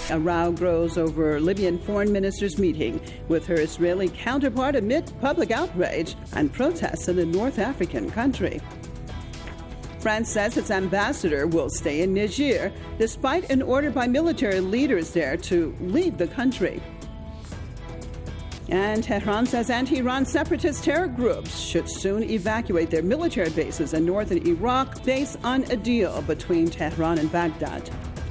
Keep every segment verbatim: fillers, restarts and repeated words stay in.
A row grows over Libyan foreign minister's meeting with her Israeli counterpart amid public outrage and protests in the North African country. France says its ambassador will stay in Niger despite an order by military leaders there to leave the country. And Tehran says anti-Iran separatist terror groups should soon evacuate their military bases in northern Iraq based on a deal between Tehran and Baghdad.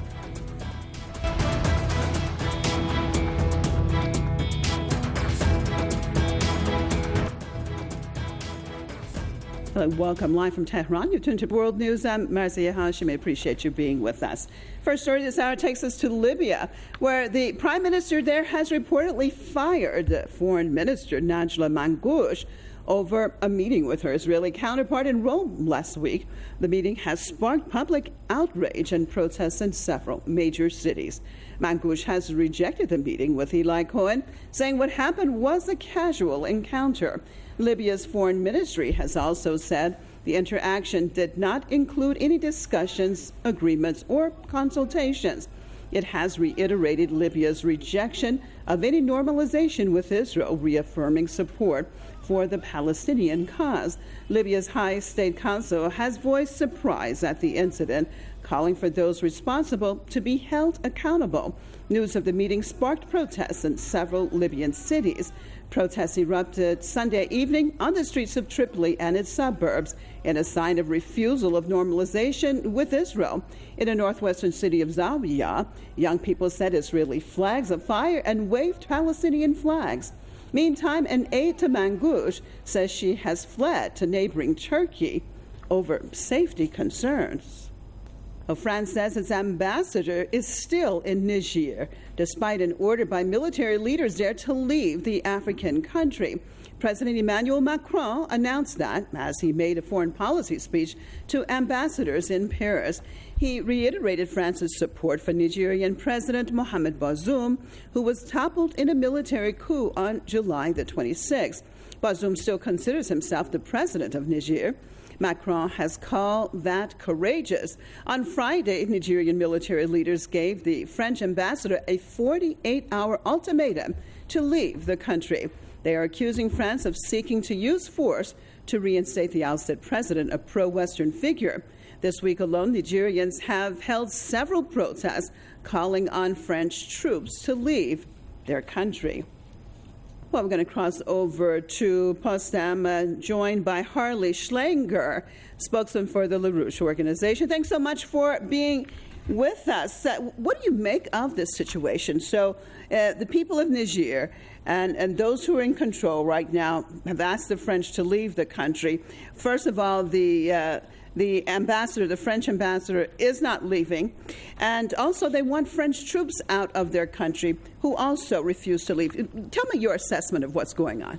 Hello, welcome live from Tehran. You've tuned to World News. I'm Marzieh Hashemi. Appreciate you being with us. First story this hour takes us to Libya, where the prime minister there has reportedly fired Foreign Minister Najla Mangoush over a meeting with her Israeli counterpart in Rome last week. The meeting has sparked public outrage and protests in several major cities. Mangoush has rejected the meeting with Eli Cohen, saying what happened was a casual encounter. Libya's foreign ministry has also said the interaction did not include any discussions, agreements, or consultations. It has reiterated Libya's rejection of any normalization with Israel, reaffirming support for the Palestinian cause. Libya's High State Council has voiced surprise at the incident, calling for those responsible to be held accountable. News of the meeting sparked protests in several Libyan cities. Protests erupted Sunday evening on the streets of Tripoli and its suburbs in a sign of refusal of normalization with Israel. In the northwestern city of Zawiya, young people set Israeli flags afire and waved Palestinian flags. Meantime, an aide to Mangoush says she has fled to neighboring Turkey over safety concerns. Well, France says its ambassador is still in Niger, despite an order by military leaders there to leave the African country. President Emmanuel Macron announced that as he made a foreign policy speech to ambassadors in Paris. He reiterated France's support for Nigerian President Mohamed Bazoum, who was toppled in a military coup on July the twenty-sixth. Bazoum still considers himself the president of Niger. Macron has called that courageous. On Friday, Nigerian military leaders gave the French ambassador a forty-eight hour ultimatum to leave the country. They are accusing France of seeking to use force to reinstate the ousted president, a pro-Western figure. This week alone, Nigerians have held several protests calling on French troops to leave their country. Well, we're going to cross over to Potsdam, uh, joined by Harley Schlanger, spokesman for the LaRouche organization. Thanks so much for being with us. Uh, what do you make of this situation? So uh, the people of Niger and, and those who are in control right now have asked the French to leave the country. First of all, the uh, the ambassador, the French ambassador, is not leaving. And also they want French troops out of their country who also refuse to leave. Tell me your assessment of what's going on.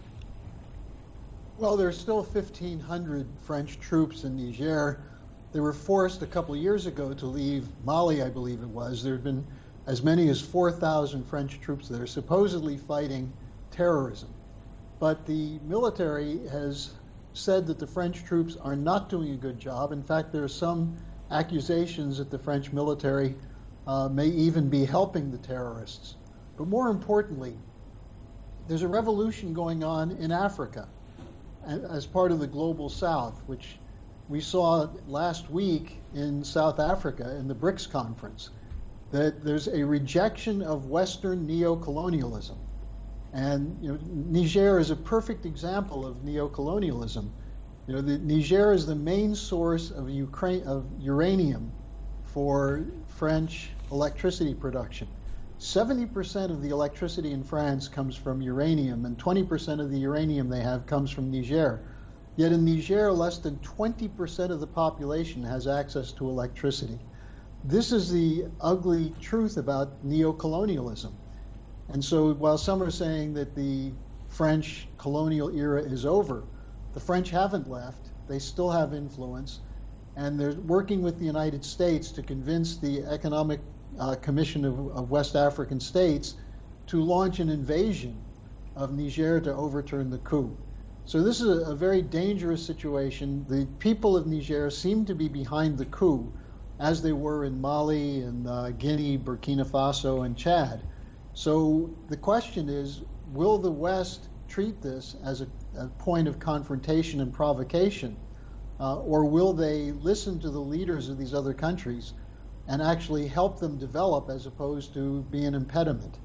Well, there's still fifteen hundred French troops in Niger. They were forced a couple of years ago to leave Mali, I believe it was. There have been as many as four thousand French troops that are supposedly fighting terrorism. But the military has said that the French troops are not doing a good job. In fact, there are some accusations that the French military uh, may even be helping the terrorists. But more importantly, there's a revolution going on in Africa as part of the Global South, which we saw last week in South Africa in the BRICS conference, that there's a rejection of Western neo-colonialism. And you know, Niger is a perfect example of neocolonialism. You know, the, Niger is the main source of Ukraine of uranium for French electricity production. seventy percent of the electricity in France comes from uranium, and twenty percent of the uranium they have comes from Niger. Yet in Niger, less than twenty percent of the population has access to electricity. This is the ugly truth about neocolonialism. And so while some are saying that the French colonial era is over, the French haven't left. They still have influence, and they're working with the United States to convince the Economic uh, Commission of, of West African States to launch an invasion of Niger to overturn the coup. So this is a, a very dangerous situation. The people of Niger seem to be behind the coup. as they were in Mali and uh, Guinea, Burkina Faso, and Chad. So the question is, will the West treat this as a, a point of confrontation and provocation, uh, or will they listen to the leaders of these other countries and actually help them develop as opposed to be an impediment?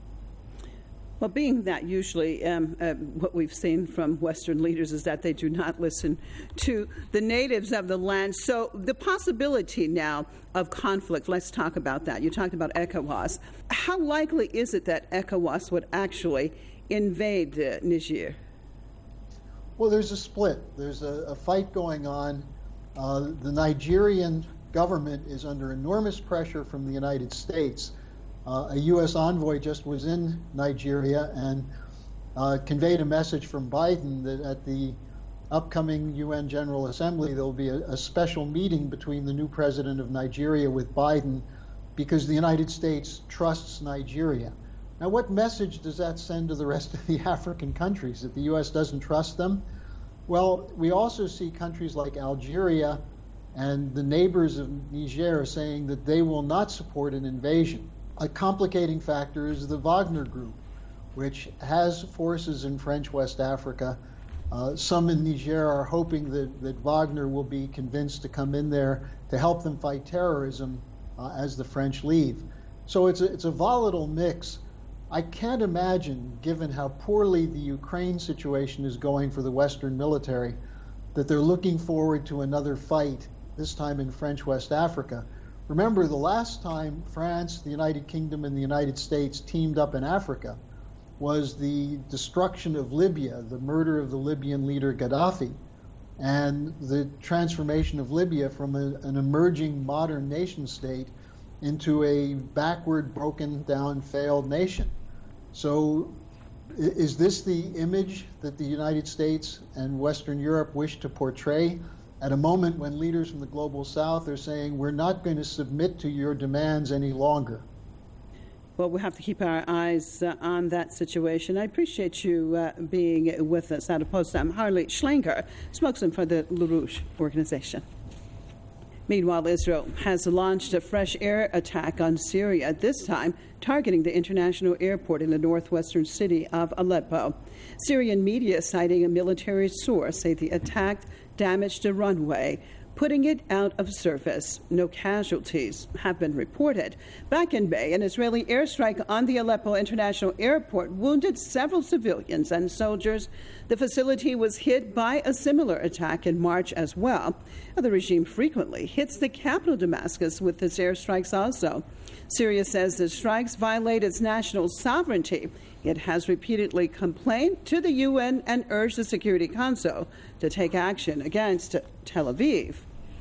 Well, being that usually um, uh, what we've seen from Western leaders is that they do not listen to the natives of the land. So the possibility now of conflict, let's talk about that. You talked about ECOWAS. How likely is it that ECOWAS would actually invade uh, Niger? Well, there's a split. There's a, a fight going on. Uh, the Nigerian government is under enormous pressure from the United States. Uh, a U S envoy just was in Nigeria and uh, conveyed a message from Biden that at the upcoming U N General Assembly there will be a, a special meeting between the new president of Nigeria with Biden because the United States trusts Nigeria. Now, what message does that send to the rest of the African countries, that the U S doesn't trust them? Well, we also see countries like Algeria and the neighbors of Niger saying that they will not support an invasion. A complicating factor is the Wagner Group, which has forces in French West Africa. Uh, some in Niger are hoping that, that Wagner will be convinced to come in there to help them fight terrorism uh, as the French leave. So it's a, it's a volatile mix. I can't imagine, given how poorly the Ukraine situation is going for the Western military, that they're looking forward to another fight, this time in French West Africa. Remember, the last time France, the United Kingdom, and the United States teamed up in Africa was the destruction of Libya, the murder of the Libyan leader Gaddafi, and the transformation of Libya from a, an emerging modern nation state into a backward, broken down, failed nation. So is this the image that the United States and Western Europe wish to portray at a moment when leaders from the global south are saying we're not going to submit to your demands any longer? Well, we'll have to keep our eyes uh, on that situation. I appreciate you uh, being with us out of Potsdam. Harley Schlanger, spokesman for the LaRouche organization. Meanwhile, Israel has launched a fresh air attack on Syria, this time targeting the international airport in the northwestern city of Aleppo. Syrian media, citing a military source, say the attack damaged a runway, putting it out of service. No casualties have been reported. Back in May, an Israeli airstrike on the Aleppo International Airport wounded several civilians and soldiers. The facility was hit by a similar attack in March as well. The regime frequently hits the capital, Damascus, with its airstrikes also. Syria says the strikes violate its national sovereignty. It has repeatedly complained to the U N and urged the Security Council to take action against Tel Aviv.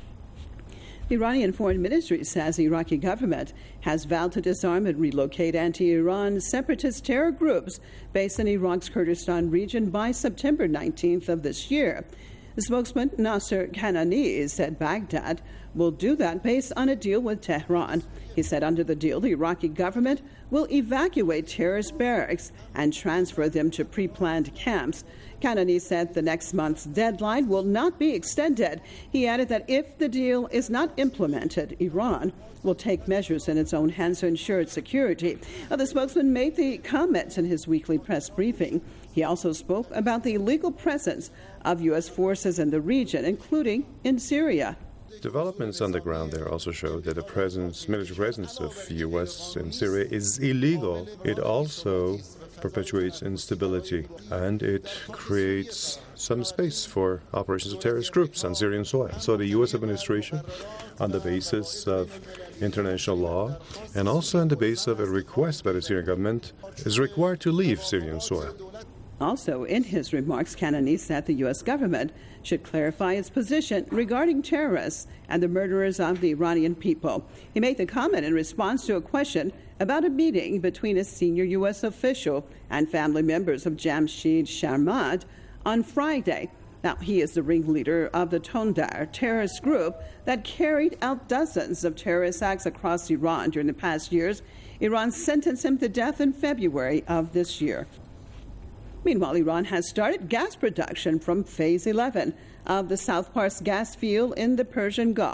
The Iranian Foreign Ministry says the Iraqi government has vowed to disarm and relocate anti-Iran separatist terror groups based in Iraq's Kurdistan region by September nineteenth of this year. The spokesman, Nasser Kanani, said Baghdad will do that based on a deal with Tehran. He said under the deal, the Iraqi government will evacuate terrorist barracks and transfer them to pre-planned camps. Kanani said the next month's deadline will not be extended. He added that if the deal is not implemented, Iran will take measures in its own hands to ensure its security. Now, the spokesman made the comments in his weekly press briefing. He also spoke about the illegal presence of U S forces in the region, including in Syria. Developments on the ground there also show that the presence, military presence of U S in Syria is illegal. It also perpetuates instability, and it creates some space for operations of terrorist groups on Syrian soil. So the U S administration, on the basis of international law and also on the basis of a request by the Syrian government, is required to leave Syrian soil. Also, in his remarks, Kanani said the U S government should clarify its position regarding terrorists and the murderers of the Iranian people. He made the comment in response to a question about a meeting between a senior U S official and family members of Jamshid Sharmad on Friday. Now, he is the ringleader of the Tondar terrorist group that carried out dozens of terrorist acts across Iran during the past years. Iran sentenced him to death in February of this year. Meanwhile, Iran has started gas production from Phase eleven of the South Pars gas field in the Persian Gulf.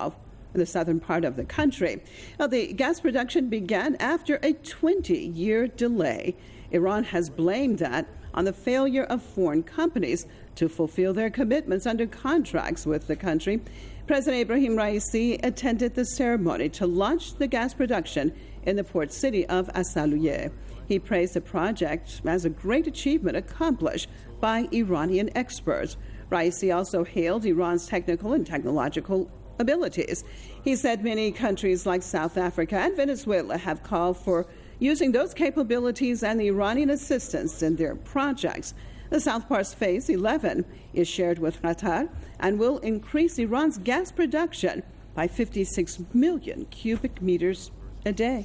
in the southern part of the country. Now, the gas production began after a twenty-year delay. Iran has blamed that on the failure of foreign companies to fulfill their commitments under contracts with the country. President Ibrahim Raisi attended the ceremony to launch the gas production in the port city of Asaluye. He praised the project as a great achievement accomplished by Iranian experts. Raisi also hailed Iran's technical and technological abilities. He said many countries like South Africa and Venezuela have called for using those capabilities and the Iranian assistance in their projects. The South Pars Phase eleven is shared with Qatar and will increase Iran's gas production by fifty-six million cubic meters a day.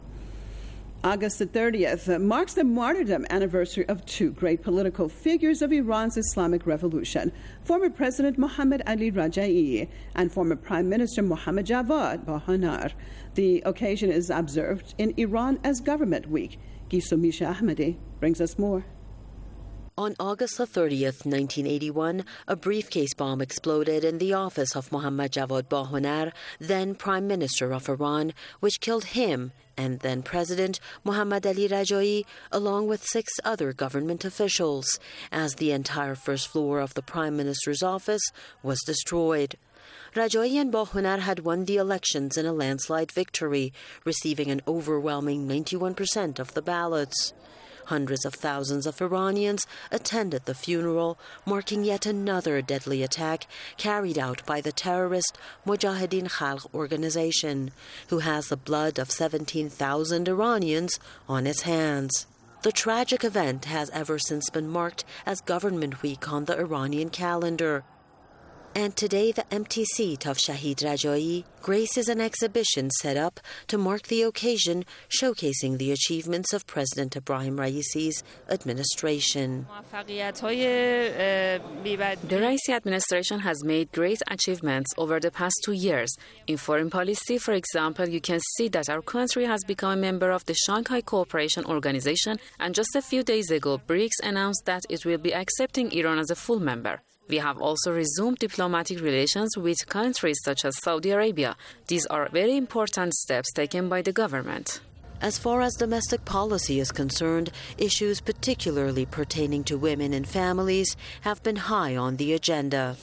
August the thirtieth marks the martyrdom anniversary of two great political figures of Iran's Islamic Revolution, former President Mohammad Ali Rajai and former Prime Minister Mohammad Javad Bahonar. The occasion is observed in Iran as Government Week. Gisumisha Ahmadi brings us more. On August the thirtieth, nineteen eighty-one, a briefcase bomb exploded in the office of Mohammad Javad Bahonar, then Prime Minister of Iran, which killed him and then President Mohammad Ali Rajai, along with six other government officials, as the entire first floor of the Prime Minister's office was destroyed. Rajai and Bahonar had won the elections in a landslide victory, receiving an overwhelming ninety-one percent of the ballots. Hundreds of thousands of Iranians attended the funeral, marking yet another deadly attack carried out by the terrorist Mujahideen Khalq organization, who has the blood of seventeen thousand Iranians on its hands. The tragic event has ever since been marked as Government Week on the Iranian calendar. And today, the empty seat of Shahid Rajai graces an exhibition set up to mark the occasion, showcasing the achievements of President Ibrahim Raisi's administration. The Raisi administration has made great achievements over the past two years. In foreign policy, for example, you can see that our country has become a member of the Shanghai Cooperation Organization, and just a few days ago, BRICS announced that it will be accepting Iran as a full member. We have also resumed diplomatic relations with countries such as Saudi Arabia. These are very important steps taken by the government. As far as domestic policy is concerned, issues particularly pertaining to women and families have been high on the agenda.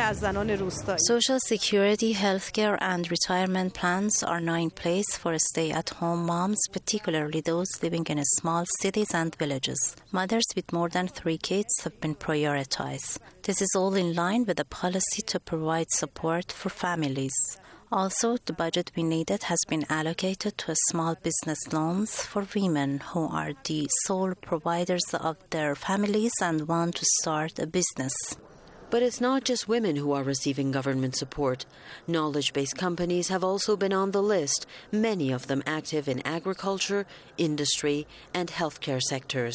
Social security, healthcare, and retirement plans are now in place for stay-at-home moms, particularly those living in small cities and villages. Mothers with more than three kids have been prioritized. This is all in line with a policy to provide support for families. Also, the budget we needed has been allocated to small business loans for women who are the sole providers of their families and want to start a business. But it's not just women who are receiving government support. Knowledge-based companies have also been on the list, many of them active in agriculture, industry, and healthcare sectors.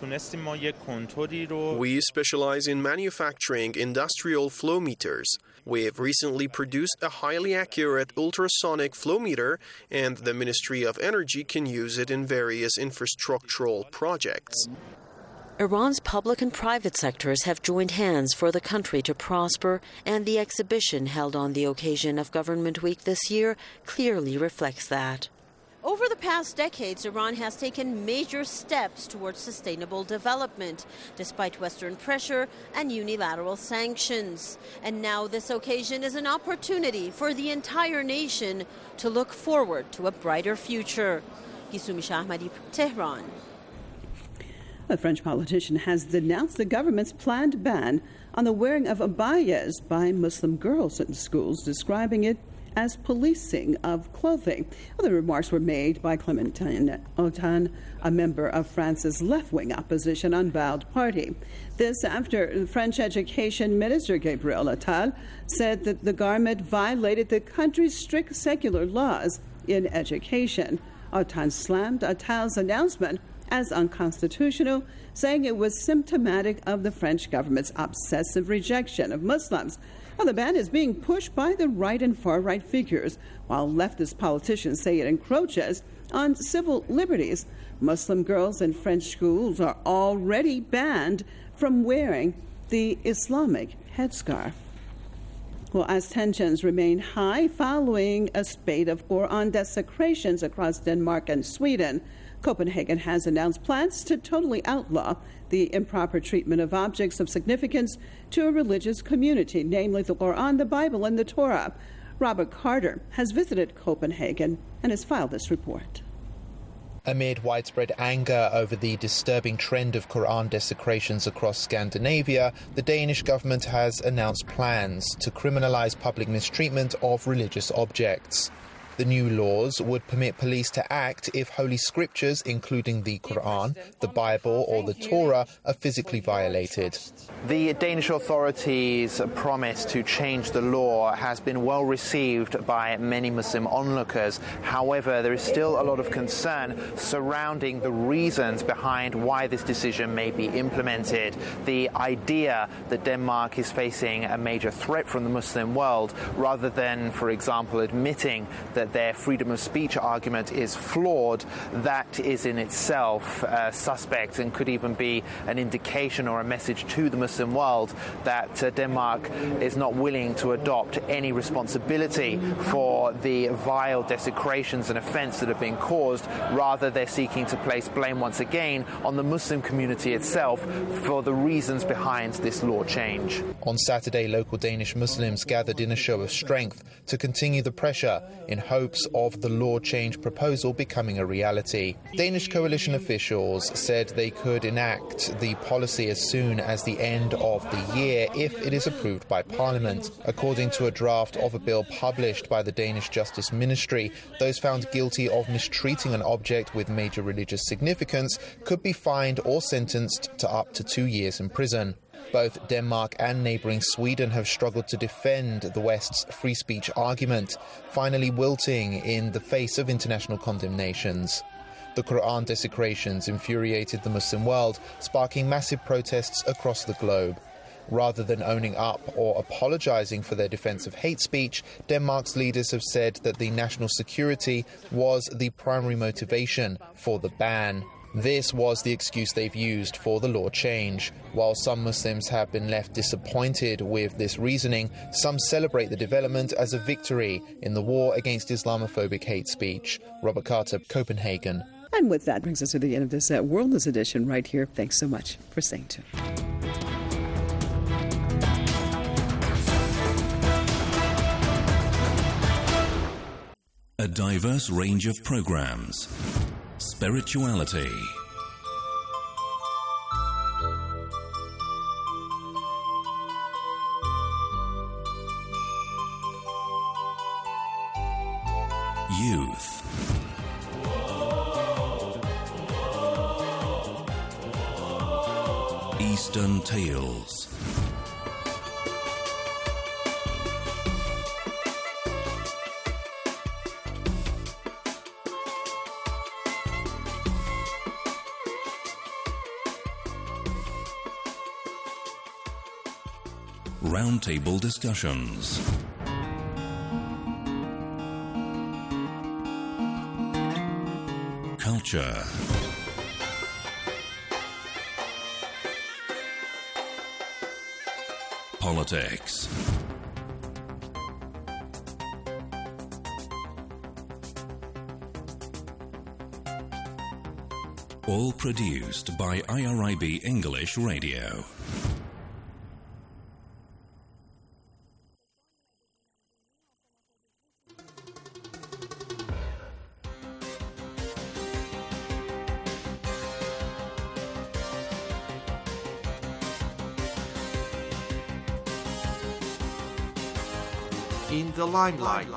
We specialize in manufacturing industrial flow meters. We have recently produced a highly accurate ultrasonic flow meter, and the Ministry of Energy can use it in various infrastructural projects. Iran's public and private sectors have joined hands for the country to prosper, and the exhibition held on the occasion of Government Week this year clearly reflects that. Over the past decades, Iran has taken major steps towards sustainable development, despite Western pressure and unilateral sanctions. And now this occasion is an opportunity for the entire nation to look forward to a brighter future. Gisumisha Ahmadi, Tehran. A French politician has denounced the government's planned ban on the wearing of abayas by Muslim girls in schools, describing it as policing of clothing. Well, the remarks were made by Clémentine Autain, a member of France's left-wing opposition Unbowed Party. This after French Education Minister Gabriel Attal said that the garment violated the country's strict secular laws in education. Autain slammed Attal's announcement as unconstitutional, saying it was symptomatic of the French government's obsessive rejection of Muslims. Well, the ban is being pushed by the right and far-right figures, while leftist politicians say it encroaches on civil liberties. Muslim girls in French schools are already banned from wearing the Islamic headscarf. Well, as tensions remain high following a spate of Quran desecrations across Denmark and Sweden, Copenhagen has announced plans to totally outlaw the improper treatment of objects of significance to a religious community, namely the Quran, the Bible, and the Torah. Robert Carter has visited Copenhagen and has filed this report. Amid widespread anger over the disturbing trend of Quran desecrations across Scandinavia, the Danish government has announced plans to criminalize public mistreatment of religious objects. The new laws would permit police to act if holy scriptures, including the Quran, the Bible, or the Torah, are physically violated. The Danish authorities' promise to change the law has been well received by many Muslim onlookers. However, there is still a lot of concern surrounding the reasons behind why this decision may be implemented. The idea that Denmark is facing a major threat from the Muslim world, rather than, for example, admitting that their freedom of speech argument is flawed, that is in itself uh, suspect and could even be an indication or a message to the Muslim world that uh, Denmark is not willing to adopt any responsibility for the vile desecrations and offence that have been caused. Rather, they're seeking to place blame once again on the Muslim community itself for the reasons behind this law change. On Saturday, local Danish Muslims gathered in a show of strength to continue the pressure in hopes of the law change proposal becoming a reality. Danish coalition officials said they could enact the policy as soon as the end of the year if it is approved by Parliament. According to a draft of a bill published by the Danish Justice Ministry, those found guilty of mistreating an object with major religious significance could be fined or sentenced to up to two years in prison. Both Denmark and neighbouring Sweden have struggled to defend the West's free speech argument, finally wilting in the face of international condemnations. The Quran desecrations infuriated the Muslim world, sparking massive protests across the globe. Rather than owning up or apologising for their defence of hate speech, Denmark's leaders have said that the national security was the primary motivation for the ban. This was the excuse they've used for the law change. While some Muslims have been left disappointed with this reasoning, some celebrate the development as a victory in the war against Islamophobic hate speech. Robert Carter, Copenhagen. And with that brings us to the end of this uh, World News edition right here. Thanks so much for staying tuned. A diverse range of programs. Spirituality. Youth. Eastern Tales. Roundtable discussions. Culture. Politics. All produced by I R I B English Radio. In the limelight.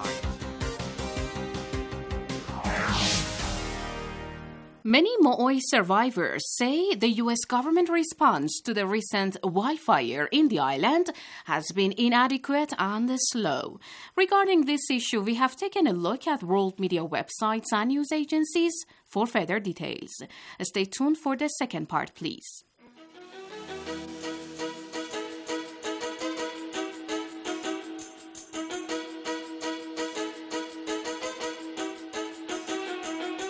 Many Mo'oi survivors say the U S government response to the recent wildfire in the island has been inadequate and slow. Regarding this issue, we have taken a look at world media websites and news agencies for further details. Stay tuned for the second part, please.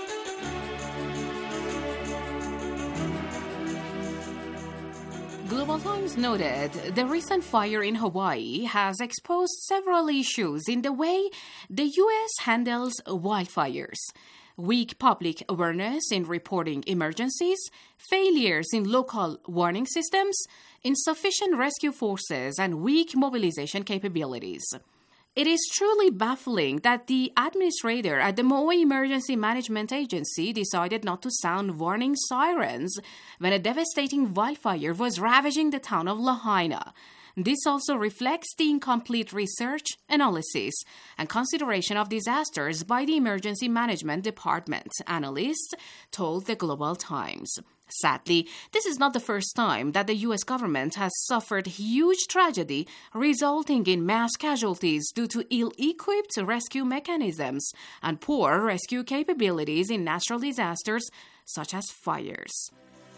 Global Global Times noted the recent fire in Hawaii has exposed several issues in the way the U S handles wildfires. Weak public awareness in reporting emergencies, failures in local warning systems, insufficient rescue forces, and weak mobilization capabilities. It is truly baffling that the administrator at the Maui Emergency Management Agency decided not to sound warning sirens when a devastating wildfire was ravaging the town of Lahaina. This also reflects the incomplete research, analysis, and consideration of disasters by the Emergency Management Department, analysts told the Global Times. Sadly, this is not the first time that the U S government has suffered huge tragedy resulting in mass casualties due to ill-equipped rescue mechanisms and poor rescue capabilities in natural disasters such as fires.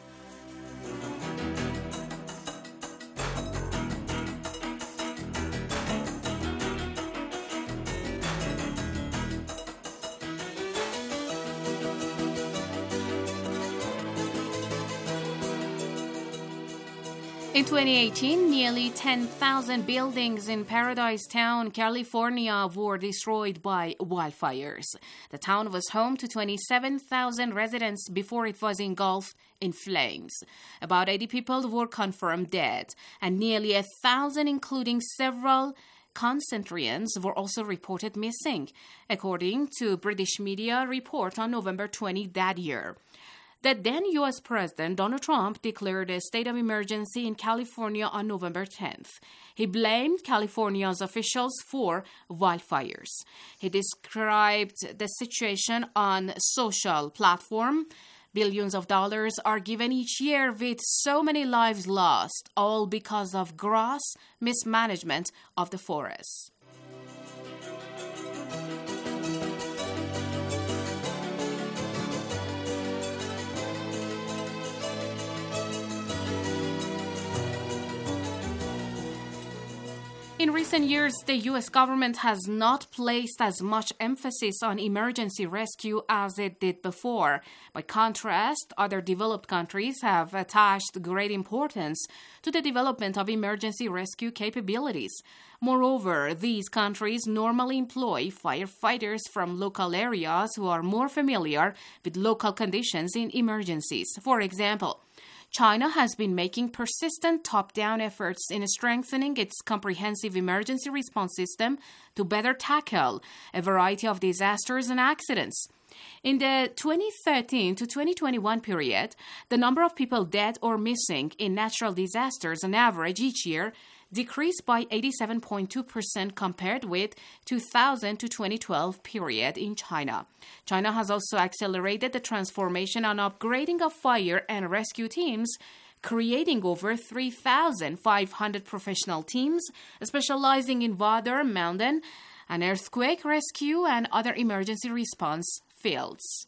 In twenty eighteen, nearly ten thousand buildings in Paradise Town, California, were destroyed by wildfires. The town was home to twenty-seven thousand residents before it was engulfed in flames. About eighty people were confirmed dead, and nearly a thousand, including several concentrians, were also reported missing, according to British media report on November twentieth that year. The then U S President Donald Trump declared a state of emergency in California on November tenth. He blamed California's officials for wildfires. He described the situation on social platform. Billions of dollars are given each year with so many lives lost, all because of gross mismanagement of the forests. In recent years, the U S government has not placed as much emphasis on emergency rescue as it did before. By contrast, other developed countries have attached great importance to the development of emergency rescue capabilities. Moreover, these countries normally employ firefighters from local areas who are more familiar with local conditions in emergencies. For example, China has been making persistent top-down efforts in strengthening its comprehensive emergency response system to better tackle a variety of disasters and accidents. In the twenty thirteen to twenty twenty-one period, the number of people dead or missing in natural disasters on average each year decreased by eighty-seven point two percent compared with two thousand to twenty twelve period in China. China has also accelerated the transformation and upgrading of fire and rescue teams, creating over three thousand five hundred professional teams specializing in water, mountain, and earthquake rescue and other emergency response fields.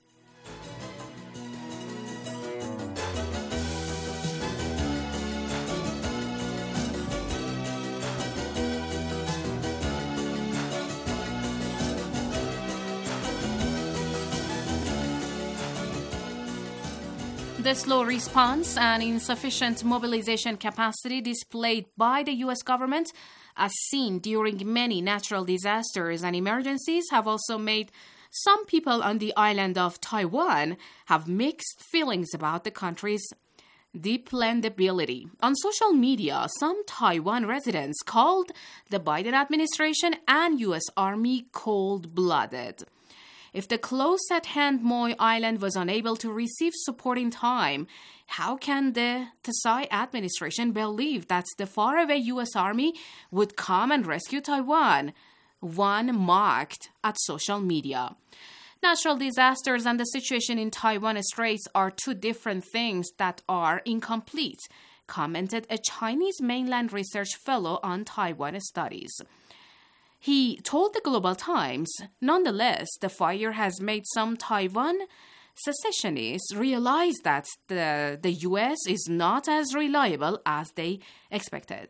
The slow response and insufficient mobilization capacity displayed by the U S government, as seen during many natural disasters and emergencies, have also made some people on the island of Taiwan have mixed feelings about the country's dependability. On social media, some Taiwan residents called the Biden administration and U S Army cold-blooded. If the close-at-hand Moy Island was unable to receive support in time, how can the Tsai administration believe that the faraway U S Army would come and rescue Taiwan? One mocked at social media. Natural disasters and the situation in Taiwan Straits are two different things that are incomplete, commented a Chinese mainland research fellow on Taiwan studies. He told the Global Times, nonetheless, the fire has made some Taiwan secessionists realize that the, the U S is not as reliable as they expected.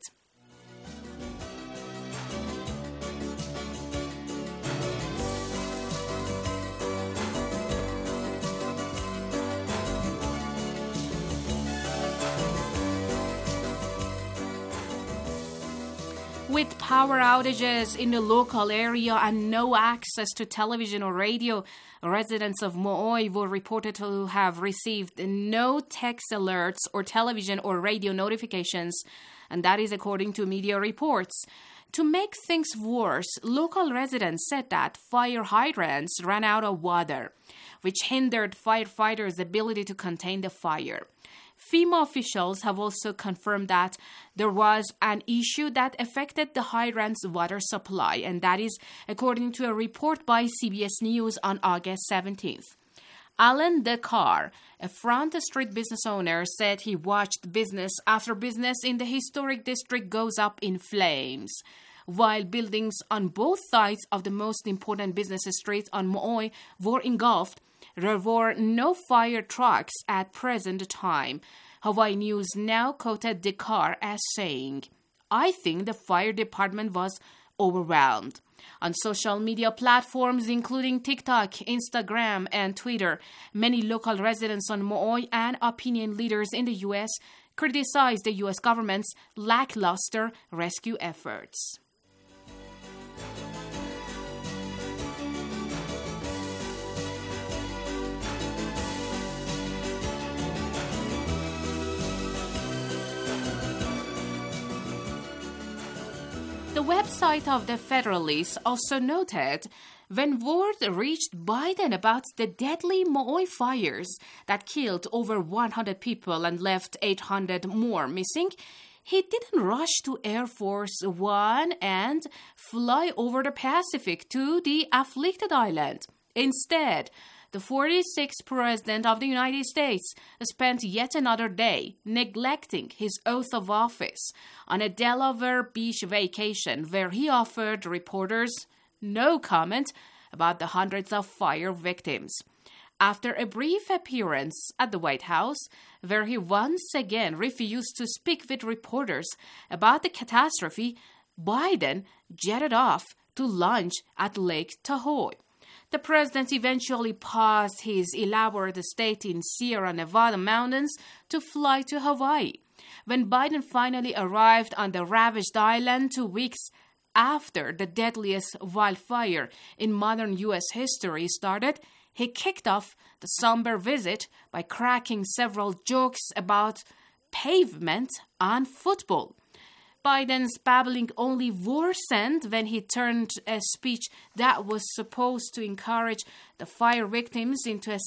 power outages in the local area and no access to television or radio, residents of Mo'oi were reported to have received no text alerts or television or radio notifications, and that is according to media reports. To make things worse, local residents said that fire hydrants ran out of water, which hindered firefighters' ability to contain the fire. FEMA officials have also confirmed that there was an issue that affected the hydrant's water supply, and that is according to a report by C B S News on August seventeenth. Alan Dakar, a Front Street business owner, said he watched business after business in the historic district goes up in flames. While buildings on both sides of the most important business street on Mo'oi were engulfed, there were no fire trucks at present time. Hawaii News now quoted Dakar as saying, "I think the fire department was overwhelmed." On social media platforms including TikTok, Instagram, and Twitter, many local residents on Mo'oi and opinion leaders in the U S criticized the U S government's lackluster rescue efforts. The website of the Federalist also noted, when word reached Biden about the deadly Mo'oi fires that killed over one hundred people and left eight hundred more missing, he didn't rush to Air Force One and fly over the Pacific to the afflicted island. Instead, the forty-sixth President of the United States spent yet another day neglecting his oath of office on a Delaware beach vacation where he offered reporters no comment about the hundreds of fire victims. After a brief appearance at the White House, where he once again refused to speak with reporters about the catastrophe, Biden jetted off to lunch at Lake Tahoe. The president eventually paused his elaborate stay in Sierra Nevada mountains to fly to Hawaii. When Biden finally arrived on the ravaged island two weeks after the deadliest wildfire in modern U S history started, he kicked off the somber visit by cracking several jokes about pavement and football. Biden's babbling only worsened when he turned a speech that was supposed to encourage the fire victims into a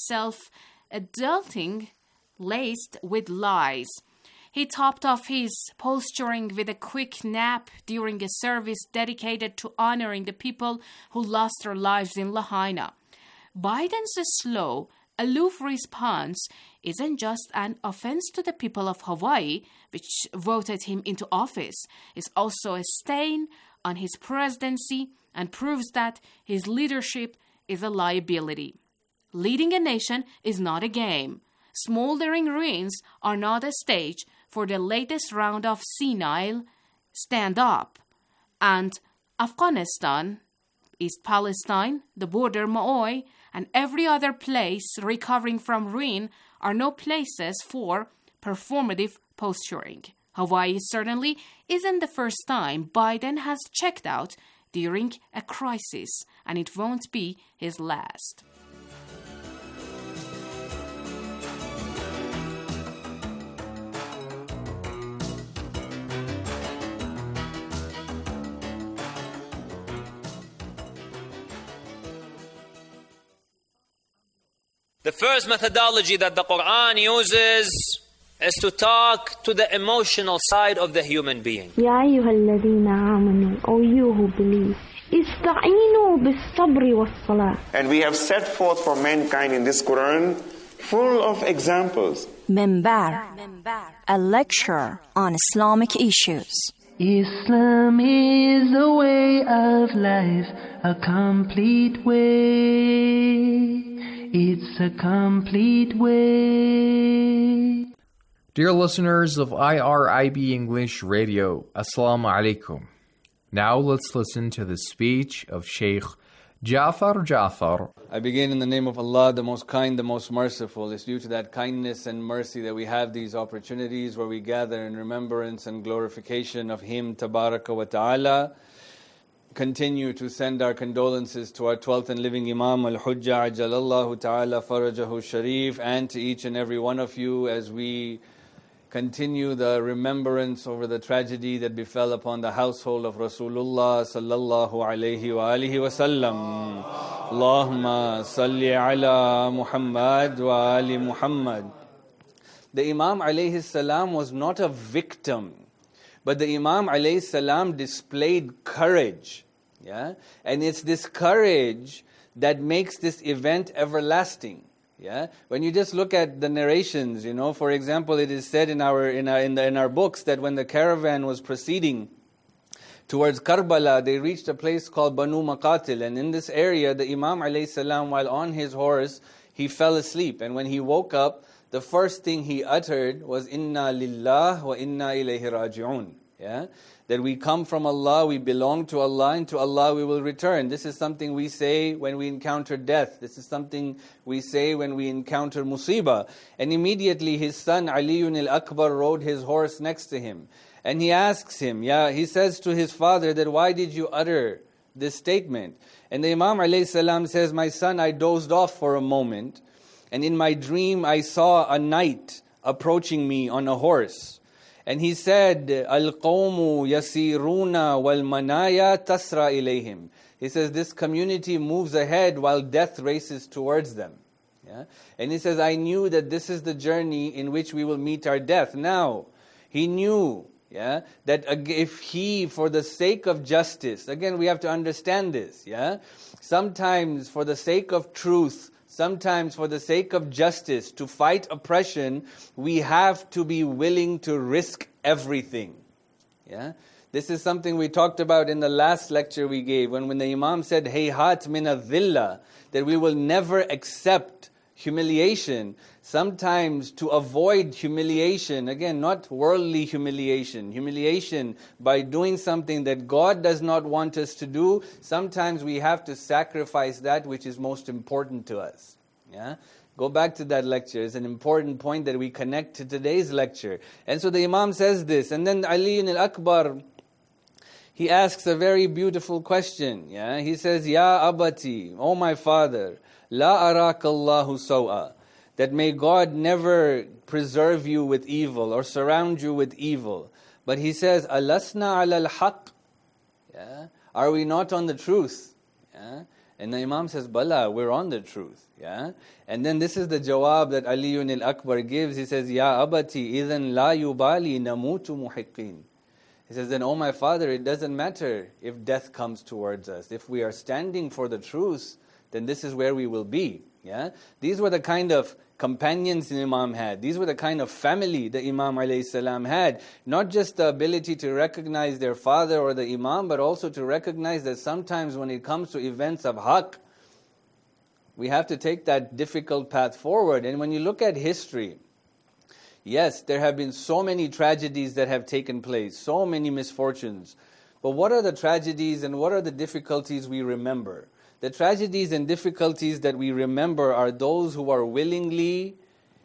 self-adulting laced with lies. He topped off his posturing with a quick nap during a service dedicated to honoring the people who lost their lives in Lahaina. Biden's slow, aloof response isn't just an offense to the people of Hawaii, which voted him into office. It's also a stain on his presidency and proves that his leadership is a liability. Leading a nation is not a game. Smoldering ruins are not a stage for the latest round of senile stand-up. And Afghanistan, East Palestine, the border Mo'oi, and every other place recovering from ruin are no places for performative posturing. Hawaii certainly isn't the first time Biden has checked out during a crisis, and it won't be his last. The first methodology that the Quran uses is to talk to the emotional side of the human being. Ya ayyuhalladhina amanu, O you who believe, ista'inu bis-sabri was-salah. And we have set forth for mankind in this Quran full of examples. Minbar, a lecture on Islamic issues. Islam is a way of life, a complete way. It's a complete way. Dear listeners of I R I B English Radio, Assalamu alaikum. Now let's listen to the speech of Sheikh Jafar Jafar. I begin in the name of Allah, the most kind, the most merciful. It's due to that kindness and mercy that we have these opportunities where we gather in remembrance and glorification of Him, Tabaraka wa Ta'ala. Continue to send our condolences to our twelfth and living Imam Al-Hujjah Ajalallahu Ta'ala Farajahu Sharif, and to each and every one of you as we continue the remembrance over the tragedy that befell upon the household of Rasulullah Sallallahu Alaihi wa alihi wa sallam. Allahumma salli ala Muhammad wa ali Muhammad. The Imam alayhi salam was not a victim, but the Imam alayhi salam displayed courage. Yeah? And it's this courage that makes this event everlasting. Yeah, when you just look at the narrations, you know, for example, it is said in our in our in, the, in our books that when the caravan was proceeding towards Karbala, they reached a place called Banu Maqatil, and in this area, the Imam alayhi salam, while on his horse, he fell asleep, and when he woke up, the first thing he uttered was Inna lillah wa inna ilayhi raji'un. Yeah, that we come from Allah, we belong to Allah, and to Allah we will return. This is something we say when we encounter death. This is something we say when we encounter musibah. And immediately his son Aliyun al-Akbar rode his horse next to him. And he asks him, yeah, he says to his father that why did you utter this statement? And the Imam alayhi salam says, my son, I dozed off for a moment, and in my dream I saw a knight approaching me on a horse. And he said, Al-qawmu yasiruna wal manaya tasra ilayhim. He says, this community moves ahead while death races towards them. Yeah? And he says, I knew that this is the journey in which we will meet our death. Now, he knew yeah, that if he, for the sake of justice, again we have to understand this, yeah. Sometimes for the sake of truth, sometimes for the sake of justice, to fight oppression, we have to be willing to risk everything. Yeah, this is something we talked about in the last lecture we gave, when, when the Imam said, Hayhat min adh-dhilla, that we will never accept humiliation. Sometimes to avoid humiliation, again, not worldly humiliation, humiliation by doing something that God does not want us to do, sometimes we have to sacrifice that which is most important to us. Yeah? Go back to that lecture. It's an important point that we connect to today's lecture. And so the Imam says this, and then Ali al-Akbar, he asks a very beautiful question. Yeah? He says, Ya abati, O my father, La arakallahu sawa, that may God never preserve you with evil or surround you with evil. But he says, Alasna ala al-haq, yeah? Are we not on the truth? Yeah? And the Imam says, Bala, we're on the truth. Yeah? And then this is the jawab that Aliyun al-Akbar gives. He says, Ya abati, idhan la yubali namutu muhiqqin. He says, then, oh my father, it doesn't matter if death comes towards us. If we are standing for the truth, then this is where we will be. Yeah? These were the kind of companions the Imam had. These were the kind of family the Imam alayhi salam had. Not just the ability to recognize their father or the Imam, but also to recognize that sometimes when it comes to events of haqq, we have to take that difficult path forward. And when you look at history, yes, there have been so many tragedies that have taken place, so many misfortunes. But what are the tragedies and what are the difficulties we remember? The tragedies and difficulties that we remember are those who are willingly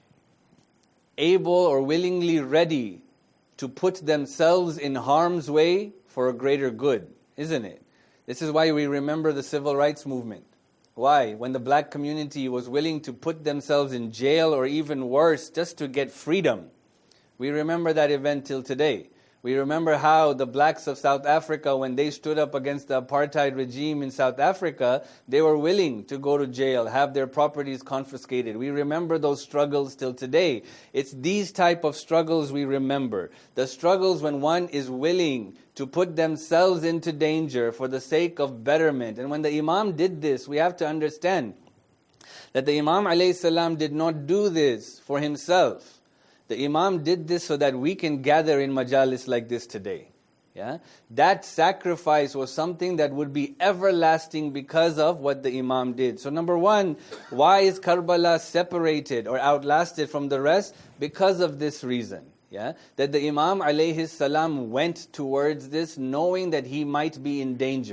able or willingly ready to put themselves in harm's way for a greater good, isn't it? This is why we remember the civil rights movement. Why? When the black community was willing to put themselves in jail or even worse just to get freedom. We remember that event till today. We remember how the blacks of South Africa, when they stood up against the apartheid regime in South Africa, they were willing to go to jail, have their properties confiscated. We remember those struggles till today. It's these type of struggles we remember. The struggles when one is willing to put themselves into danger for the sake of betterment. And when the Imam did this, we have to understand that the Imam alayhi salam did not do this for himself. The Imam did this so that we can gather in majalis like this today. Yeah, that sacrifice was something that would be everlasting because of what the Imam did. So number one, why is Karbala separated or outlasted from the rest? Because of this reason. Yeah, that the Imam alayhi salam went towards this knowing that he might be in danger.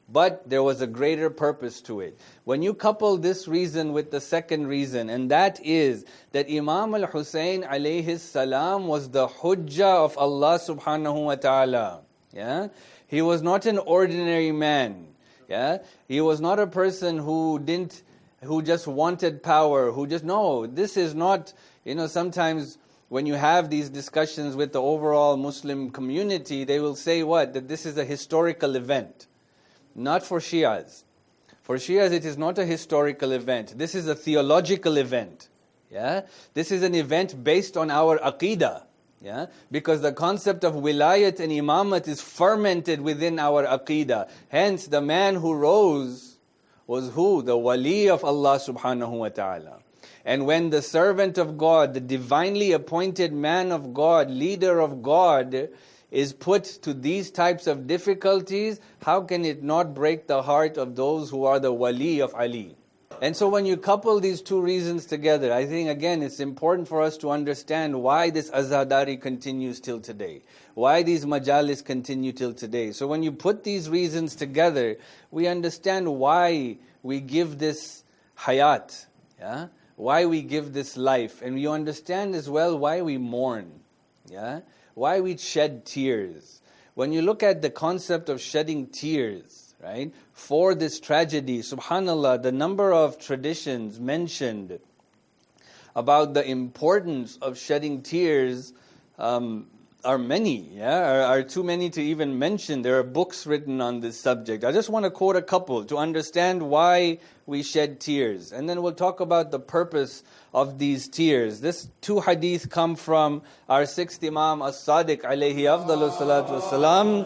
but there was a greater purpose to it. When you couple this reason with the second reason, and that is that Imam al-Hussein alayhi salam was the hujjah of Allah subhanahu wa ta'ala. Yeah? He was not an ordinary man. Yeah? He was not a person who didn't, who just wanted power, who just, no, this is not, you know, sometimes when you have these discussions with the overall Muslim community, they will say what? That this is a historical event. Not for Shias. For Shias, it is not a historical event. This is a theological event. Yeah, this is an event based on our aqidah. Yeah, because the concept of wilayat and imamat is fermented within our aqidah. Hence, the man who rose was who? The wali of Allah subhanahu wa ta'ala. And when the servant of God, the divinely appointed man of God, leader of God, is put to these types of difficulties, how can it not break the heart of those who are the wali of Ali? And so when you couple these two reasons together, I think again it's important for us to understand why this azadari continues till today. Why these majalis continue till today. So when you put these reasons together, we understand why we give this hayat, yeah? Why we give this life. And you understand as well why we mourn, yeah? Why we shed tears. When you look at the concept of shedding tears, right, for this tragedy, subhanallah, the number of traditions mentioned about the importance of shedding tears um, are many, yeah, are, are too many to even mention. There are books written on this subject. I just want to quote a couple to understand why we shed tears. And then we'll talk about the purpose of these tears. This two hadith come from our sixth Imam As-Sadiq alayhi afdalu salatu wassalam,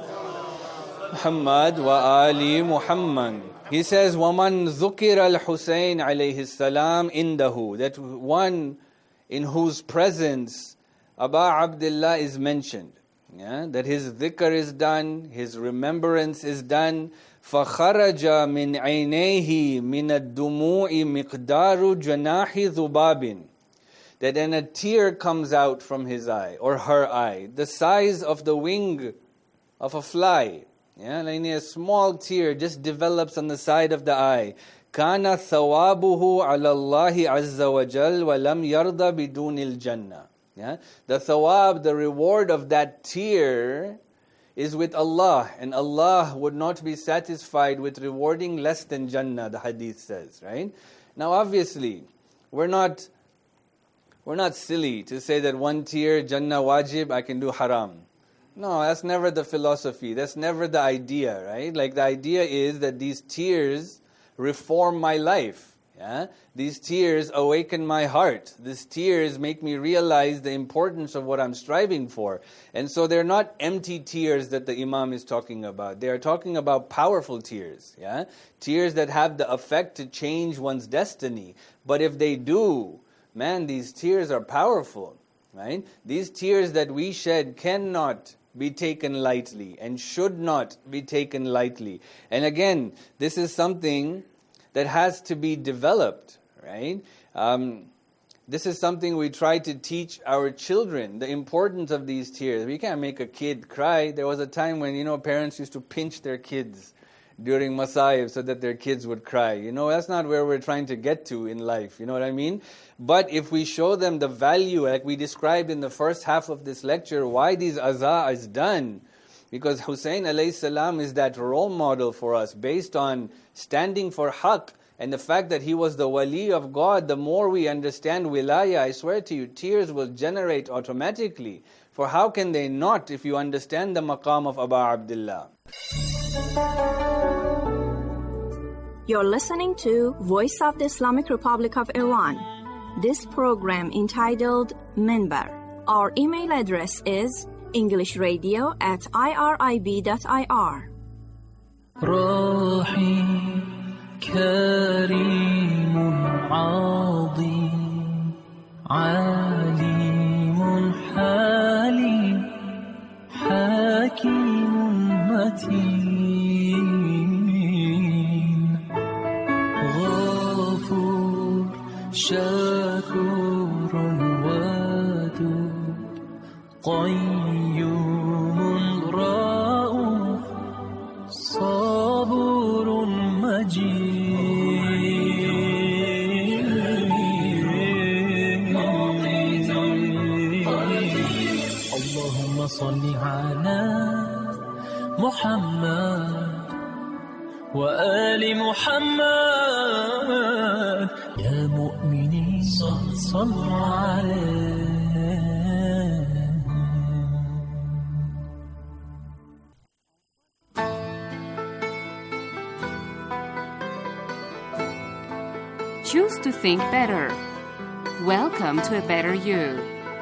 Muhammad wa Ali Muhammad. He says, وَمَنْ ذُكِرَ الْحُسَيْنِ عَلَيْهِ السَّلَامِ إِنْدَهُ, that one in whose presence Aba Abdullah is mentioned, yeah, that his dhikr is done, his remembrance is done. فَخَرَجَ مِنْ عَيْنَيْهِ مِنَ الدُّمُوءِ مِقْدَارُ جَنَاحِ ذُبَابٍ, that then a tear comes out from his eye, or her eye, the size of the wing of a fly. Yeah, like a small tear just develops on the side of the eye. كَانَ ثَوَابُهُ عَلَى اللَّهِ عَزَّ وَجَلَّ وَلَمْ يَرْضَ بِدُونِ الْجَنَّةِ. Yeah? The thawab, the reward of that tear is with Allah, and Allah would not be satisfied with rewarding less than Jannah, the hadith says, right? Now obviously, we're not we're not silly to say that one tear, Jannah wajib, I can do haram. No, that's never the philosophy, that's never the idea, right? Like the idea is that these tears reform my life. Yeah? These tears awaken my heart. These tears make me realize the importance of what I'm striving for. And so they're not empty tears that the Imam is talking about. They are talking about powerful tears. Yeah? Tears that have the effect to change one's destiny. But if they do, man, these tears are powerful. Right? These tears that we shed cannot be taken lightly and should not be taken lightly. And again, this is something that has to be developed, right? Um, this is something we try to teach our children, the importance of these tears. We can't make a kid cry. There was a time when, you know, parents used to pinch their kids during Masaib so that their kids would cry. You know, that's not where we're trying to get to in life, you know what I mean? But if we show them the value, like we described in the first half of this lecture, why these aza is done, because Hussein alayhi salam is that role model for us based on standing for haqq, and the fact that he was the wali of God. The more we understand wilaya, I swear to you, tears will generate automatically. For how can they not if you understand the maqam of Aba Abdullah? You're listening to Voice of the Islamic Republic of Iran. This program entitled Minbar. Our email address is englishradio at irib dot I R. كريم عظيم عليم حليم حكيم متين غفور شكور ودود قيوم رؤوف صبور اللهم صل على محمد وآل محمد يا مؤمنين صلوا عليه. Choose to think better. Welcome to a better you.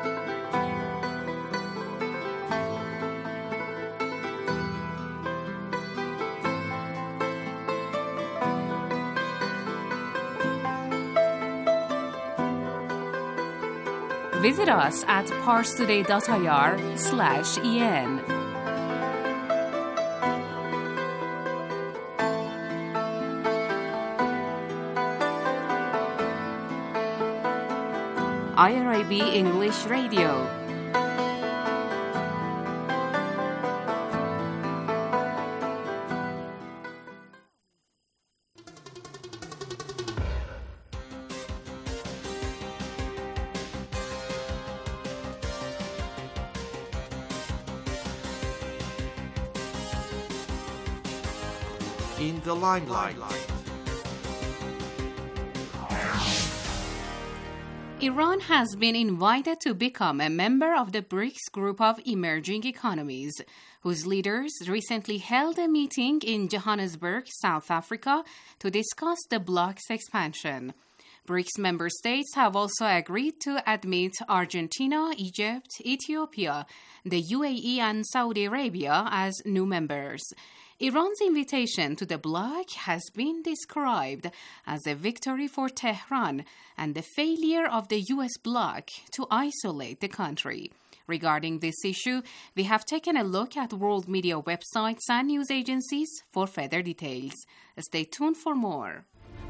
Visit us at parstoday.ir slash en. I R I B English Radio. In the limelight. Iran has been invited to become a member of the BRICS group of emerging economies, whose leaders recently held a meeting in Johannesburg, South Africa, to discuss the bloc's expansion. BRICS member states have also agreed to admit Argentina, Egypt, Ethiopia, the U A E, and Saudi Arabia as new members. Iran's invitation to the bloc has been described as a victory for Tehran and the failure of the U S bloc to isolate the country. Regarding this issue, we have taken a look at world media websites and news agencies for further details. Stay tuned for more.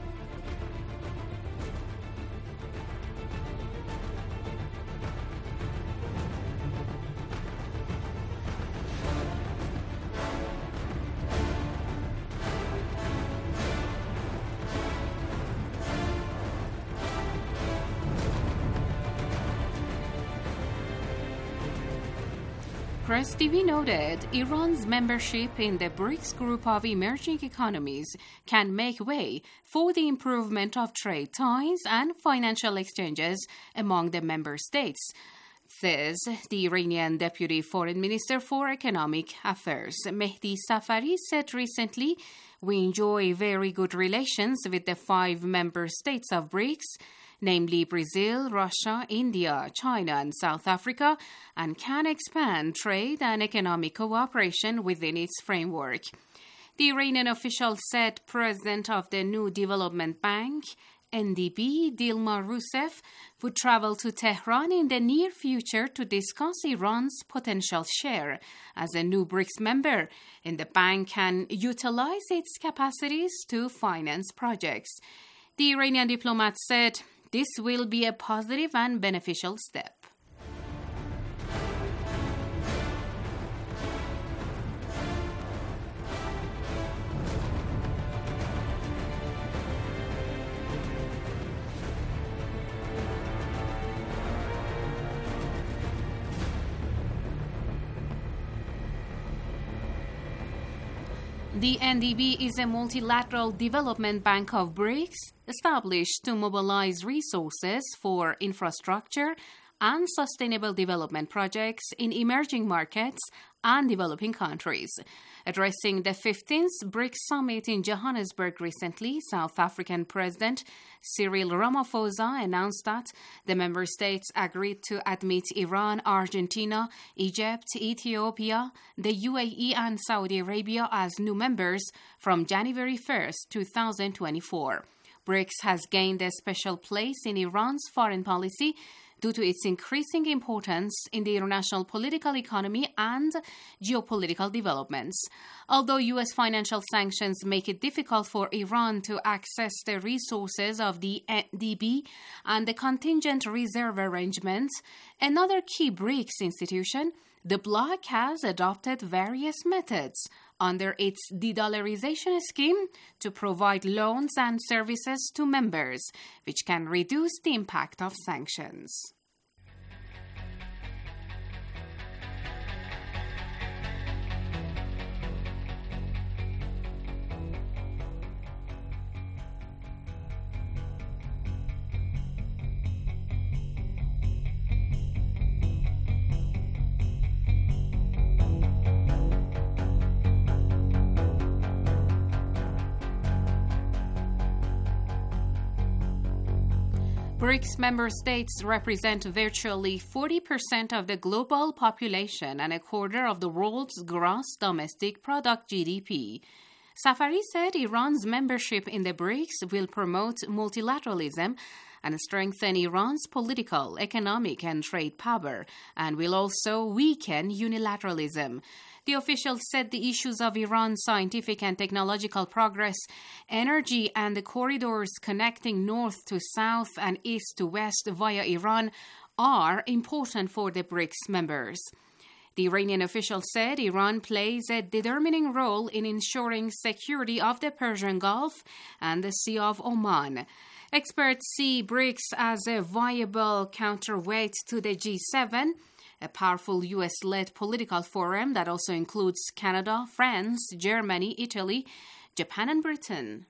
Press T V noted Iran's membership in the BRICS group of emerging economies can make way for the improvement of trade ties and financial exchanges among the member states. This, the Iranian Deputy Foreign Minister for Economic Affairs, Mehdi Safari, said recently, "We enjoy very good relations with the five member states of BRICS, namely Brazil, Russia, India, China, and South Africa, and can expand trade and economic cooperation within its framework." The Iranian official said President of the New Development Bank, N D B, Dilma Rousseff, would travel to Tehran in the near future to discuss Iran's potential share as a new BRICS member, and the bank can utilize its capacities to finance projects. The Iranian diplomat said, "This will be a positive and beneficial step." The N D B is a multilateral development bank of BRICS established to mobilize resources for infrastructure and sustainable development projects in emerging markets and developing countries. Addressing the fifteenth BRICS summit in Johannesburg recently, South African President Cyril Ramaphosa announced that the member states agreed to admit Iran, Argentina, Egypt, Ethiopia, the U A E, and Saudi Arabia as new members from January first, twenty twenty-four. BRICS has gained a special place in Iran's foreign policy due to its increasing importance in the international political economy and geopolitical developments. Although U S financial sanctions make it difficult for Iran to access the resources of the N D B and the contingent reserve arrangement, another key BRICS institution, The bloc has adopted various methods under its de-dollarization scheme to provide loans and services to members, which can reduce the impact of sanctions. BRICS member states represent virtually forty percent of the global population and a quarter of the world's gross domestic product G D P. Safari said Iran's membership in the BRICS will promote multilateralism and strengthen Iran's political, economic, and trade power, and will also weaken unilateralism. The official said the issues of Iran's scientific and technological progress, energy, and the corridors connecting north to south and east to west via Iran are important for the BRICS members. The Iranian official said Iran plays a determining role in ensuring security of the Persian Gulf and the Sea of Oman. Experts see BRICS as a viable counterweight to the G seven, a powerful U S-led political forum that also includes Canada, France, Germany, Italy, Japan, and Britain.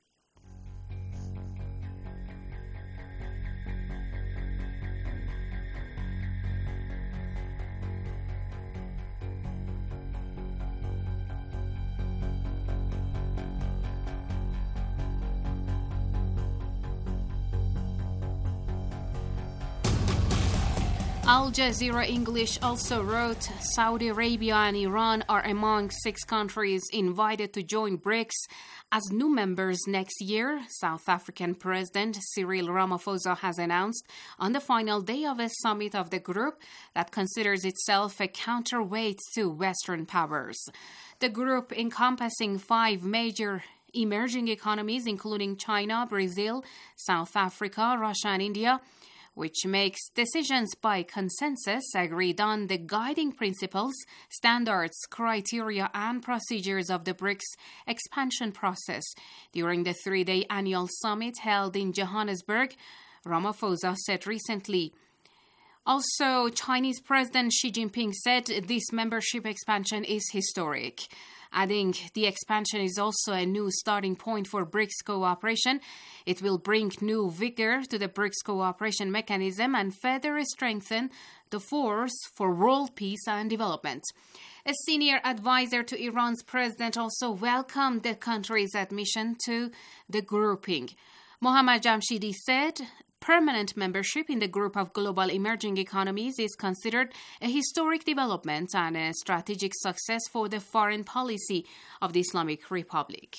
Al Jazeera English also wrote, Saudi Arabia and Iran are among six countries invited to join BRICS as new members next year, South African President Cyril Ramaphosa has announced on the final day of a summit of the group that considers itself a counterweight to Western powers. The group, encompassing five major emerging economies, including China, Brazil, South Africa, Russia, and India, which makes decisions by consensus, agreed on the guiding principles, standards, criteria, and procedures of the BRICS expansion process during the three-day annual summit held in Johannesburg, Ramaphosa said recently. Also, Chinese President Xi Jinping said this membership expansion is historic, adding the expansion is also a new starting point for BRICS cooperation. It will bring new vigor to the BRICS cooperation mechanism and further strengthen the force for world peace and development. A senior advisor to Iran's president also welcomed the country's admission to the grouping. Mohammad Jamshidi said, permanent membership in the group of global emerging economies is considered a historic development and a strategic success for the foreign policy of the Islamic Republic.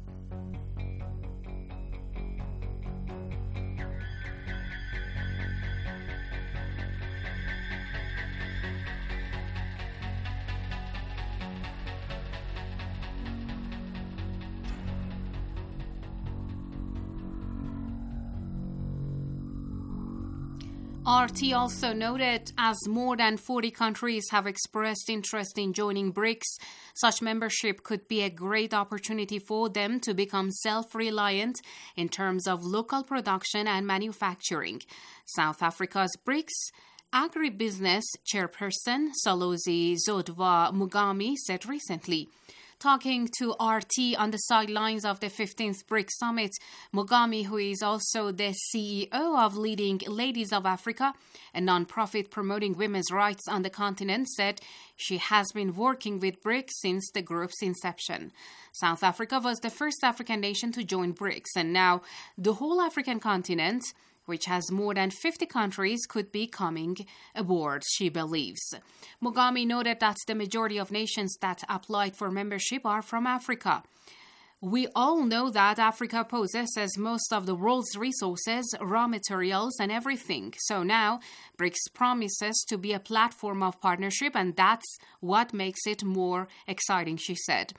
R T also noted, as more than forty countries have expressed interest in joining BRICS, such membership could be a great opportunity for them to become self-reliant in terms of local production and manufacturing. South Africa's BRICS agribusiness chairperson Salozi Zodwa Mugami said recently. Talking to R T on the sidelines of the fifteenth BRICS Summit, Mugami, who is also the C E O of Leading Ladies of Africa, a non-profit promoting women's rights on the continent, said she has been working with BRICS since the group's inception. South Africa was the first African nation to join BRICS, and now the whole African continent, which has more than fifty countries, could be coming aboard, she believes. Mugami noted that the majority of nations that applied for membership are from Africa. We all know that Africa possesses most of the world's resources, raw materials, and everything. So now, BRICS promises to be a platform of partnership, and that's what makes it more exciting, she said.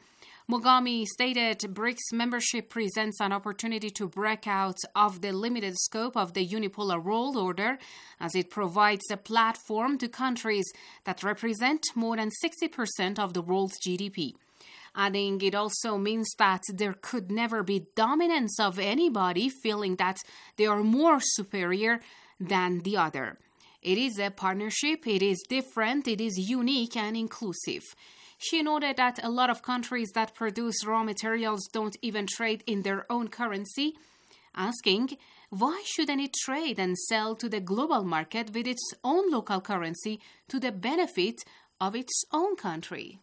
Mogami stated BRICS membership presents an opportunity to break out of the limited scope of the unipolar world order, as it provides a platform to countries that represent more than sixty percent of the world's G D P. Adding, it also means that there could never be dominance of anybody feeling that they are more superior than the other. It is a partnership, it is different, it is unique and inclusive. She noted that a lot of countries that produce raw materials don't even trade in their own currency, asking, why shouldn't it trade and sell to the global market with its own local currency to the benefit of its own country?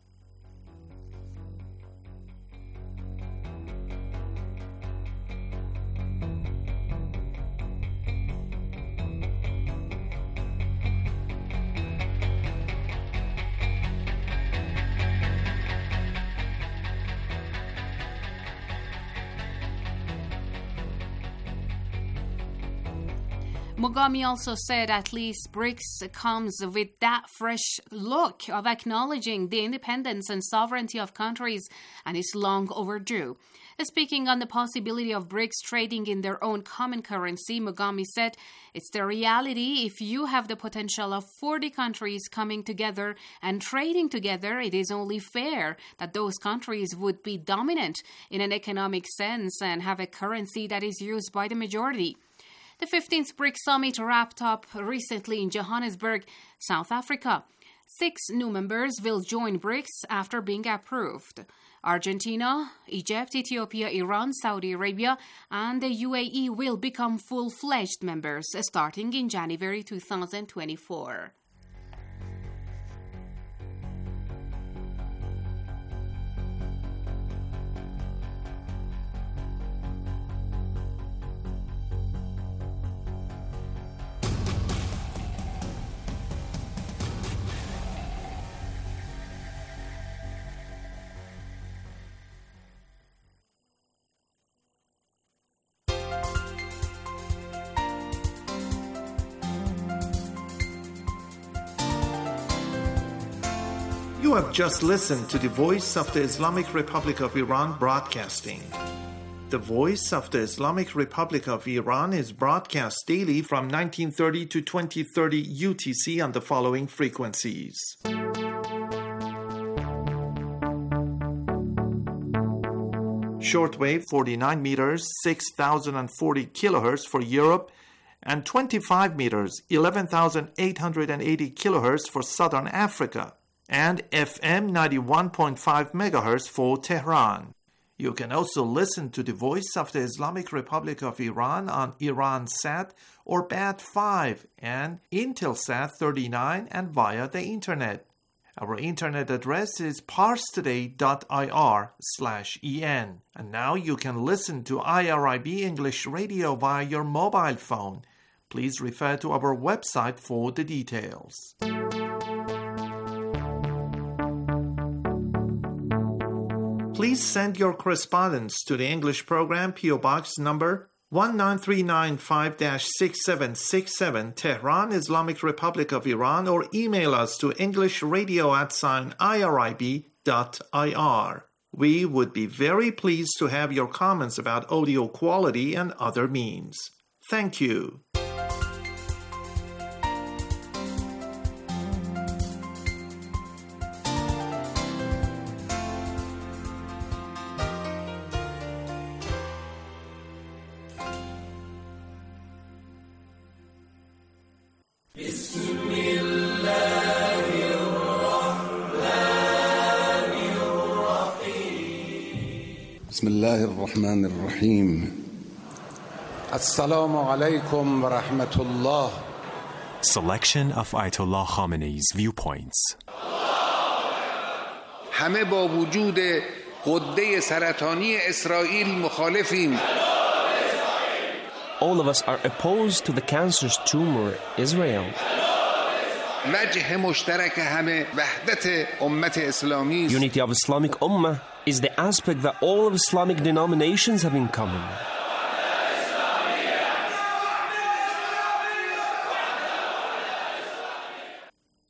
Mogami also said at least BRICS comes with that fresh look of acknowledging the independence and sovereignty of countries and is long overdue. Speaking on the possibility of BRICS trading in their own common currency, Mogami said, it's the reality. If you have the potential of forty countries coming together and trading together, it is only fair that those countries would be dominant in an economic sense and have a currency that is used by the majority. The fifteenth BRICS Summit wrapped up recently in Johannesburg, South Africa. Six new members will join BRICS after being approved. Argentina, Egypt, Ethiopia, Iran, Saudi Arabia, and the U A E will become full-fledged members starting in January two thousand twenty-four. You have just listened to the Voice of the Islamic Republic of Iran broadcasting. The Voice of the Islamic Republic of Iran is broadcast daily from nineteen thirty to twenty thirty U T C on the following frequencies. Shortwave forty-nine meters, six thousand forty kilohertz for Europe, and twenty-five meters, eleven thousand eight hundred eighty kilohertz for Southern Africa, and F M ninety-one point five megahertz for Tehran. You can also listen to the Voice of the Islamic Republic of Iran on Iransat or B A T five and Intelsat thirty-nine and via the internet. Our internet address is parstoday.ir slash en. And now you can listen to I R I B English Radio via your mobile phone. Please refer to our website for the details. Please send your correspondence to the English program, P O Box number one nine three nine five dash six seven six seven, Tehran, Islamic Republic of Iran, or email us to englishradio at sign irib dot ir. We would be very pleased to have your comments about audio quality and other means. Thank you. بسم الله الرحمن الرحيم السلام عليكم ورحمة الله. Selection of Ayatollah Khamenei's viewpoints. همه با وجود غده سرطانی اسرائیل مخالفیم. All of us are opposed to the cancerous tumor, Israel. وجه مشترک همه وحدت امت اسلامی. Unity of Islamic Ummah is the aspect that all of Islamic denominations have in common.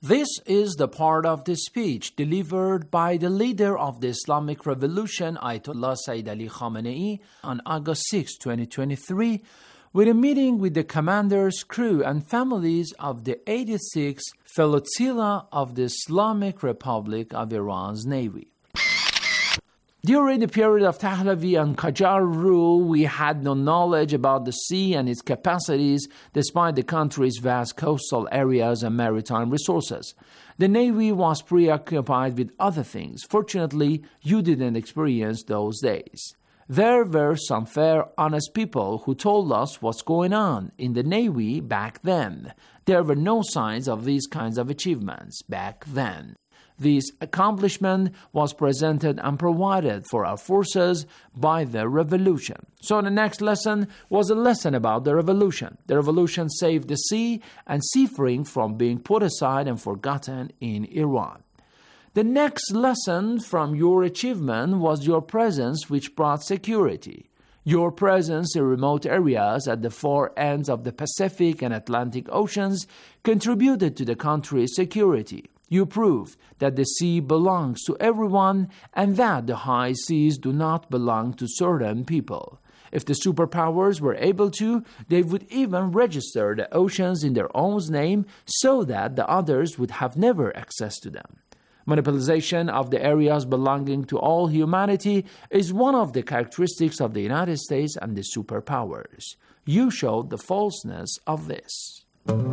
This is the part of the speech delivered by the leader of the Islamic Revolution, Ayatollah Sayyid Ali Khamenei, on August sixth, twenty twenty-three, with a meeting with the commanders, crew, and families of the eighty-sixth Flotilla of the Islamic Republic of Iran's Navy. During the period of Pahlavi and Qajar rule, we had no knowledge about the sea and its capacities despite the country's vast coastal areas and maritime resources. The Navy was preoccupied with other things. Fortunately, you didn't experience those days. There were some fair, honest people who told us what's going on in the Navy back then. There were no signs of these kinds of achievements back then. This accomplishment was presented and provided for our forces by the revolution. So the next lesson was a lesson about the revolution. The revolution saved the sea and seafaring from being put aside and forgotten in Iran. The next lesson from your achievement was your presence, which brought security. Your presence in remote areas at the far ends of the Pacific and Atlantic Oceans contributed to the country's security. You proved that the sea belongs to everyone and that the high seas do not belong to certain people. If the superpowers were able to, they would even register the oceans in their own name so that the others would have never access to them. Monopolization of the areas belonging to all humanity is one of the characteristics of the United States and the superpowers. You showed the falseness of this.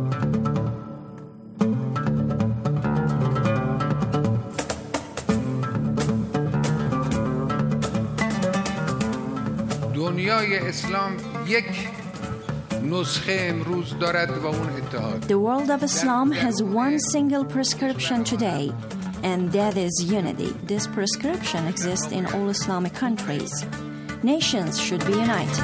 دنیای اسلام یک نسخه امروز دارد و اون اتحاد. The world of Islam has one single prescription today, and that is unity. This prescription exists in all Islamic countries. Nations should be united.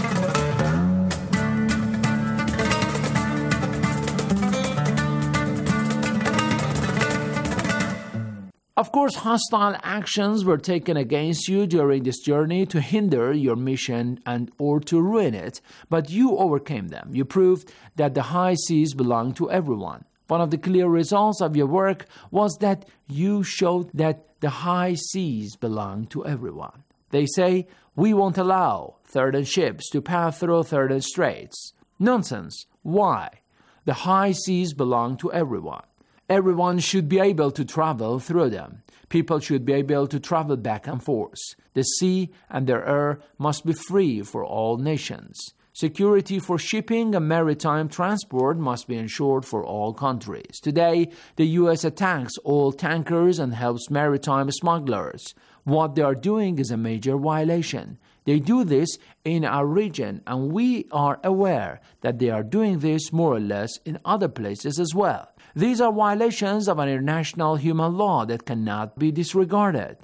Of course, hostile actions were taken against you during this journey to hinder your mission and or to ruin it, but you overcame them. You proved that the high seas belong to everyone. One of the clear results of your work was that you showed that the high seas belong to everyone. They say, we won't allow certain ships to pass through certain straits. Nonsense. Why? The high seas belong to everyone. Everyone should be able to travel through them. People should be able to travel back and forth. The sea and the air must be free for all nations. Security for shipping and maritime transport must be ensured for all countries. Today, the U S attacks all tankers and helps maritime smugglers. What they are doing is a major violation. They do this in our region, and we are aware that they are doing this more or less in other places as well. These are violations of an international human law that cannot be disregarded.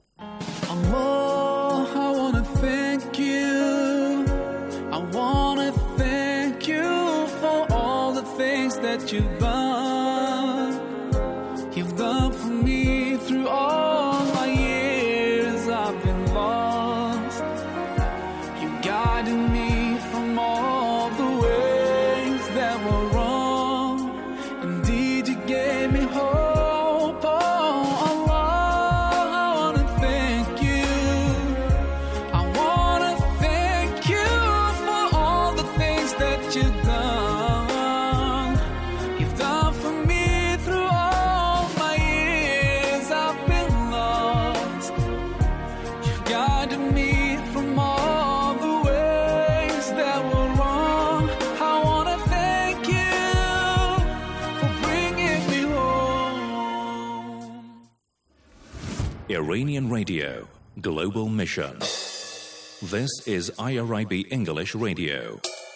Allah, I want to thank you. I want to thank you for all the things that you've done. You've done for me through all my years I've been lost. You guided me from all the ways that were wrong. Indeed, you gave me hope. Oh, Allah, I want to thank you. I want to thank you for all the things that you've done. You've done for me through all my years I've been lost. You've guided me from all the ways that were wrong. I want to thank you for bringing me home. Iranian Radio, Global Mission. This is I R I B English Radio.